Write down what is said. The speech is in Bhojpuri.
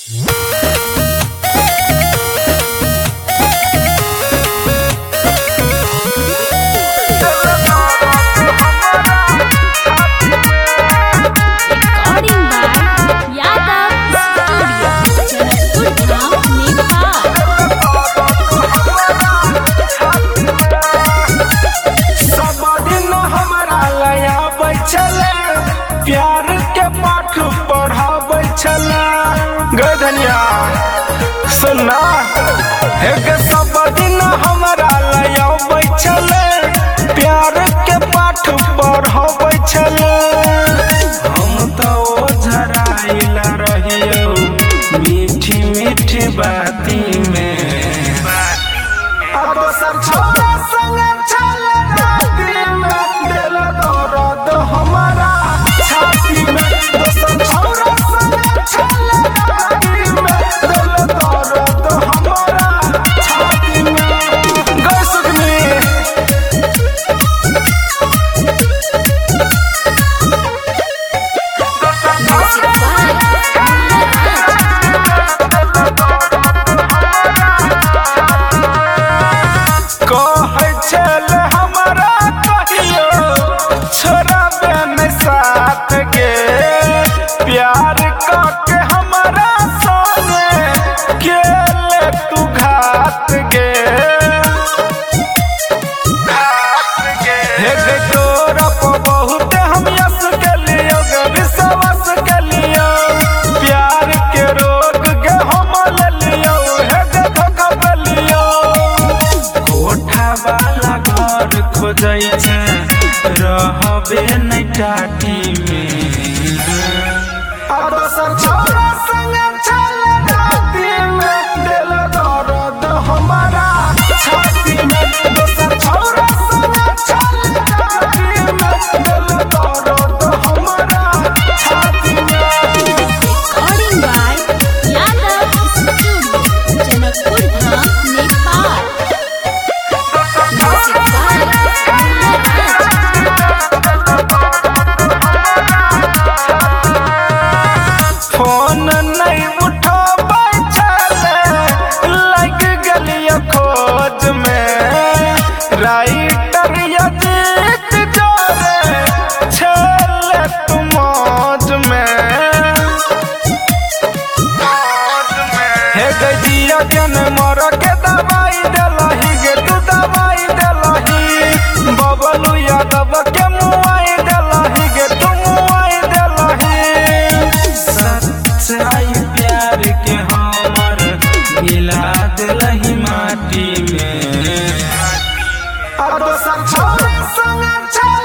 प्यार के पाठ पढ़ाबै छला गधनिया सुनना एक सब दिन हमरा लयाबै छले प्यार के पाठ पढ़ाबै छले हम तो झराइला रहियो मीठी मीठी बाती में अब सब छोरा संग चले राती में दिल दर्द हमारा छाती में दोसर छोरा संग चले राती में दिल दर्द हमारा छाती में गए सुगनी कहै छल हमरा कहियो छोरा बेन साथ गे प्यार के हमरा संगे केले तू घात गे हे तोरा बहुत हम यस के लियो विश्वास के लियो प्यार के रोग गे हम ले लियो हे धोखा पे लियो कोठा वाला घर खोजै छै रहबे नै टाटी में अब दोसर छोरा संग चले राती में दिल दर्द हमारा छाती में दोसर छोरा संग चले राती में दिल दर्द हमारा छाती में Recording by Yadav Studio, Janakpur Dham, Nepal. Music phone नहीं उठाबै छले लग गेलियो खोज में राइटर यजीत जोरे छले तू मौज में हे गजिया जन मर के दवाई देलही गे तू दवाई देलही बबलू यादव के मुआई देलही गे तू मुआई देलही सच्चाई प्यार के हमर मिला देलही माटी में अब दोसर छोरा संग